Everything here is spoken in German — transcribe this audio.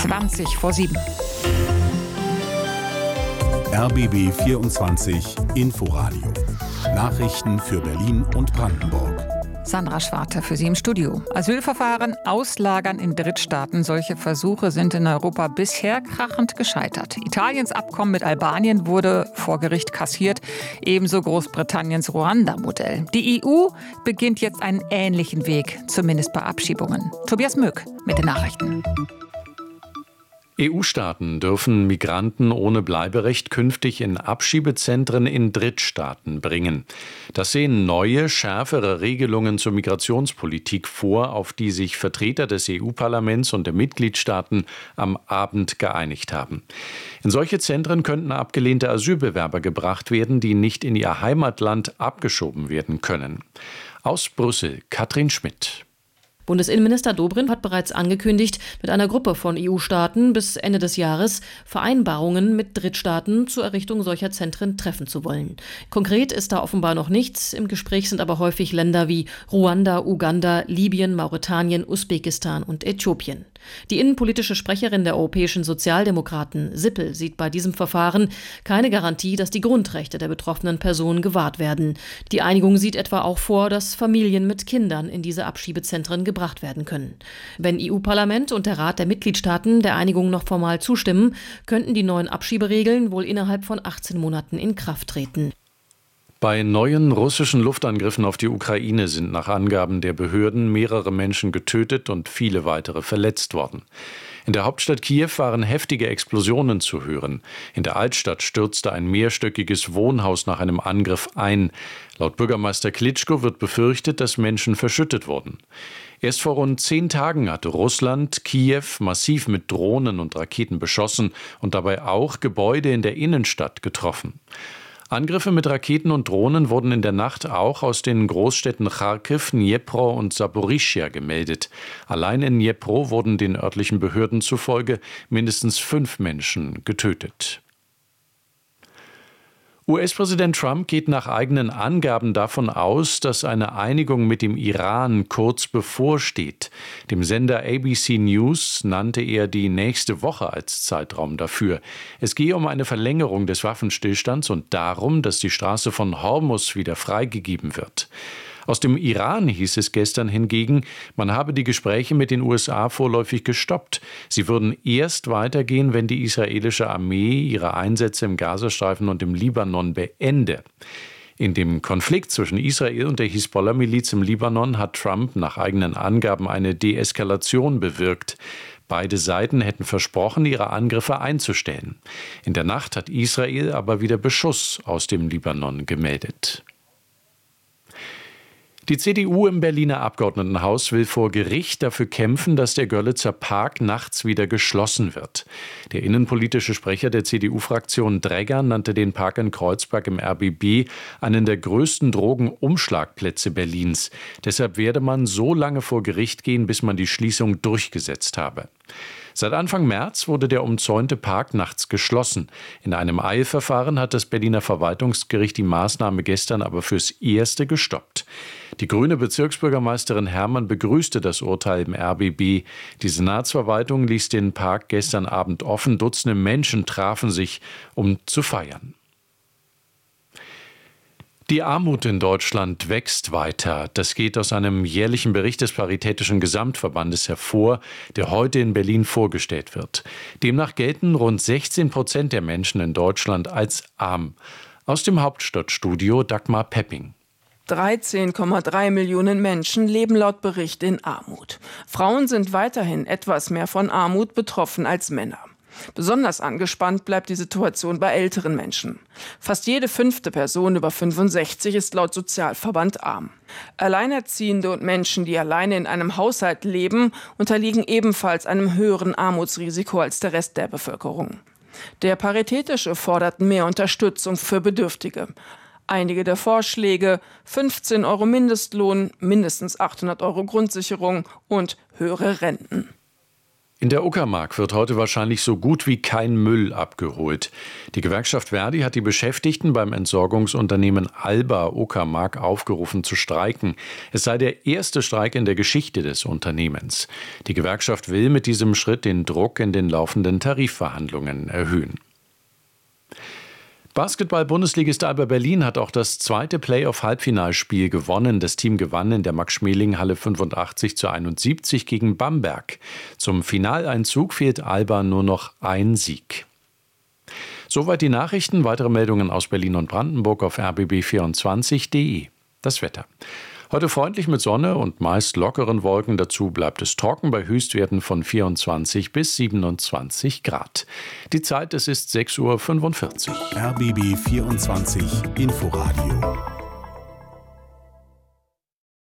7:20. RBB 24 Inforadio. Nachrichten für Berlin und Brandenburg. Sandra Schwarte für Sie im Studio. Asylverfahren auslagern in Drittstaaten. Solche Versuche sind in Europa bisher krachend gescheitert. Italiens Abkommen mit Albanien wurde vor Gericht kassiert, ebenso Großbritanniens Ruanda-Modell. Die EU beginnt jetzt einen ähnlichen Weg, zumindest bei Abschiebungen. Tobias Möck mit den Nachrichten. EU-Staaten dürfen Migranten ohne Bleiberecht künftig in Abschiebezentren in Drittstaaten bringen. Das sehen neue, schärfere Regelungen zur Migrationspolitik vor, auf die sich Vertreter des EU-Parlaments und der Mitgliedstaaten am Abend geeinigt haben. In solche Zentren könnten abgelehnte Asylbewerber gebracht werden, die nicht in ihr Heimatland abgeschoben werden können. Aus Brüssel, Katrin Schmidt. Bundesinnenminister Dobrindt hat bereits angekündigt, mit einer Gruppe von EU-Staaten bis Ende des Jahres Vereinbarungen mit Drittstaaten zur Errichtung solcher Zentren treffen zu wollen. Konkret ist da offenbar noch nichts. Im Gespräch sind aber häufig Länder wie Ruanda, Uganda, Libyen, Mauretanien, Usbekistan und Äthiopien. Die innenpolitische Sprecherin der europäischen Sozialdemokraten, Sippel, sieht bei diesem Verfahren keine Garantie, dass die Grundrechte der betroffenen Personen gewahrt werden. Die Einigung sieht etwa auch vor, dass Familien mit Kindern in diese Abschiebezentren gebracht werden können. Wenn EU-Parlament und der Rat der Mitgliedstaaten der Einigung noch formal zustimmen, könnten die neuen Abschieberegeln wohl innerhalb von 18 Monaten in Kraft treten. Bei neuen russischen Luftangriffen auf die Ukraine sind nach Angaben der Behörden mehrere Menschen getötet und viele weitere verletzt worden. In der Hauptstadt Kiew waren heftige Explosionen zu hören. In der Altstadt stürzte ein mehrstöckiges Wohnhaus nach einem Angriff ein. Laut Bürgermeister Klitschko wird befürchtet, dass Menschen verschüttet wurden. Erst vor rund 10 Tagen hatte Russland Kiew massiv mit Drohnen und Raketen beschossen und dabei auch Gebäude in der Innenstadt getroffen. Angriffe mit Raketen und Drohnen wurden in der Nacht auch aus den Großstädten Charkiw, Dnipro und Saporischschja gemeldet. Allein in Dnipro wurden den örtlichen Behörden zufolge mindestens 5 Menschen getötet. US-Präsident Trump geht nach eigenen Angaben davon aus, dass eine Einigung mit dem Iran kurz bevorsteht. Dem Sender ABC News nannte er die nächste Woche als Zeitraum dafür. Es gehe um eine Verlängerung des Waffenstillstands und darum, dass die Straße von Hormuz wieder freigegeben wird. Aus dem Iran hieß es gestern hingegen, man habe die Gespräche mit den USA vorläufig gestoppt. Sie würden erst weitergehen, wenn die israelische Armee ihre Einsätze im Gazastreifen und im Libanon beende. In dem Konflikt zwischen Israel und der Hisbollah-Miliz im Libanon hat Trump nach eigenen Angaben eine Deeskalation bewirkt. Beide Seiten hätten versprochen, ihre Angriffe einzustellen. In der Nacht hat Israel aber wieder Beschuss aus dem Libanon gemeldet. Die CDU im Berliner Abgeordnetenhaus will vor Gericht dafür kämpfen, dass der Görlitzer Park nachts wieder geschlossen wird. Der innenpolitische Sprecher der CDU-Fraktion Dregger nannte den Park in Kreuzberg im RBB einen der größten Drogenumschlagplätze Berlins. Deshalb werde man so lange vor Gericht gehen, bis man die Schließung durchgesetzt habe. Seit Anfang März wurde der umzäunte Park nachts geschlossen. In einem Eilverfahren hat das Berliner Verwaltungsgericht die Maßnahme gestern aber fürs Erste gestoppt. Die grüne Bezirksbürgermeisterin Herrmann begrüßte das Urteil im RBB. Die Senatsverwaltung ließ den Park gestern Abend offen. Dutzende Menschen trafen sich, um zu feiern. Die Armut in Deutschland wächst weiter. Das geht aus einem jährlichen Bericht des Paritätischen Gesamtverbandes hervor, der heute in Berlin vorgestellt wird. Demnach gelten rund 16% der Menschen in Deutschland als arm. Aus dem Hauptstadtstudio Dagmar Pepping. 13,3 Millionen Menschen leben laut Bericht in Armut. Frauen sind weiterhin etwas mehr von Armut betroffen als Männer. Besonders angespannt bleibt die Situation bei älteren Menschen. Fast jede 5. Person über 65 ist laut Sozialverband arm. Alleinerziehende und Menschen, die alleine in einem Haushalt leben, unterliegen ebenfalls einem höheren Armutsrisiko als der Rest der Bevölkerung. Der Paritätische fordert mehr Unterstützung für Bedürftige. Einige der Vorschläge: 15 € Mindestlohn, mindestens 800 € Grundsicherung und höhere Renten. In der Uckermark wird heute wahrscheinlich so gut wie kein Müll abgeholt. Die Gewerkschaft ver.di hat die Beschäftigten beim Entsorgungsunternehmen Alba Uckermark aufgerufen zu streiken. Es sei der erste Streik in der Geschichte des Unternehmens. Die Gewerkschaft will mit diesem Schritt den Druck in den laufenden Tarifverhandlungen erhöhen. Basketball-Bundesligist Alba Berlin hat auch das zweite Playoff-Halbfinalspiel gewonnen. Das Team gewann in der Max-Schmeling-Halle 85:71 gegen Bamberg. Zum Finaleinzug fehlt Alba nur noch ein Sieg. Soweit die Nachrichten. Weitere Meldungen aus Berlin und Brandenburg auf rbb24.de. Das Wetter. Heute freundlich mit Sonne und meist lockeren Wolken. Dazu bleibt es trocken bei Höchstwerten von 24 bis 27 Grad. Die Zeit, es ist 6:45 Uhr. RBB 24 Inforadio